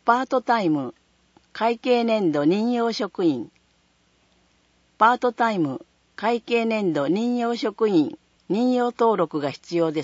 パートタイム会計年度任用職員、パートタイム会計年度任用職員任用登録が必要です。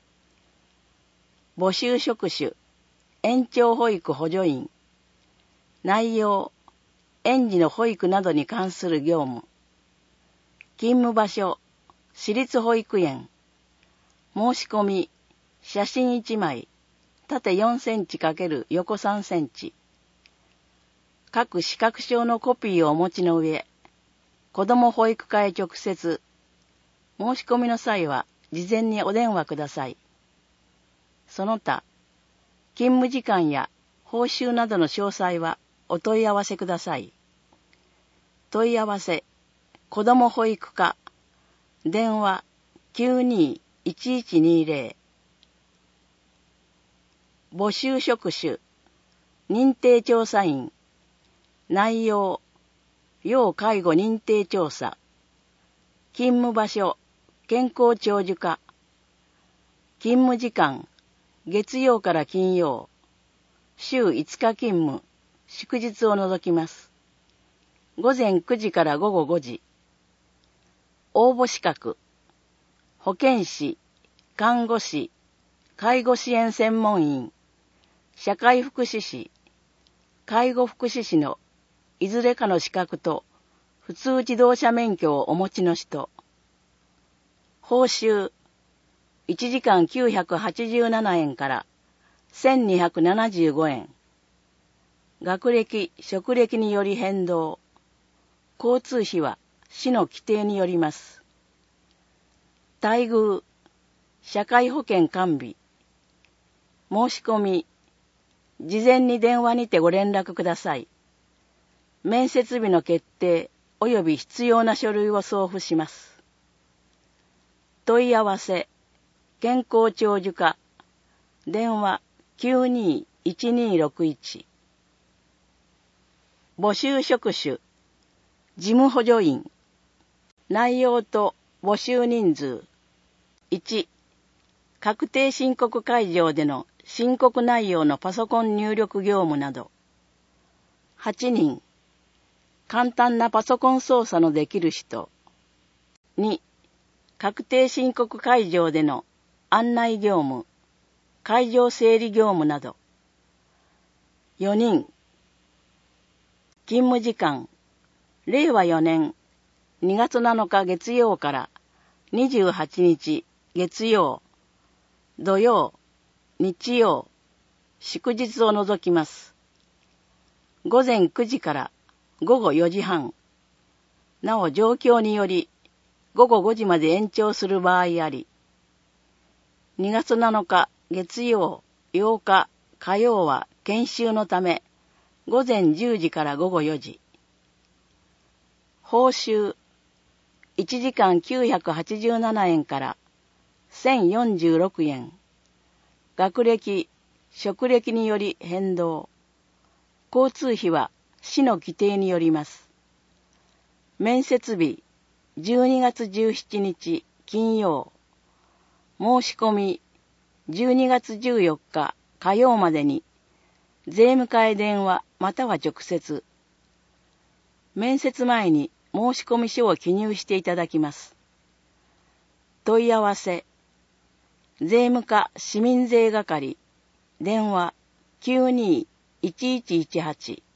募集職種、延長保育補助員、内容、園児の保育などに関する業務、勤務場所、私立保育園、申し込み、写真1枚、縦4センチ×横3センチ。各資格証のコピーをお持ちの上、子ども保育課へ直接、申し込みの際は事前にお電話ください。その他、勤務時間や報酬などの詳細はお問い合わせください。問い合わせ、子ども保育課、電話 92-1120。募集職種、認定調査員、内容、要介護認定調査、勤務場所、健康長寿課、勤務時間、月曜から金曜、週5日勤務、祝日を除きます。午前9時から午後5時。応募資格、保健師、看護師、介護支援専門員、社会福祉士、介護福祉士のいずれかの資格と普通自動車免許をお持ちの人。報酬、1時間987円から1275円。学歴、職歴により変動。交通費は市の規定によります。待遇、社会保険完備。申し込み、事前に電話にてご連絡ください。面接日の決定及び必要な書類を送付します。問い合わせ、健康長寿課、電話 92-1261。募集職種、事務補助員。内容と募集人数。1、確定申告会場での申告内容のパソコン入力業務など。8人、簡単なパソコン操作のできる人。2、確定申告会場での案内業務、会場整理業務など。4人、勤務時間、令和4年2月7日月曜から28日月曜、土曜、日曜、祝日を除きます。午前9時から午後4時半。なお状況により午後5時まで延長する場合あり。2月7日月曜、8日火曜は研修のため午前10時から午後4時。報酬、1時間987円から1046円。学歴、職歴により変動。交通費は市の規定によります。面接日、12月17日金曜。申し込み、12月14日火曜までに、税務課へ電話または直接。面接前に申し込み書を記入していただきます。問い合わせ、税務課市民税係、電話 92-1118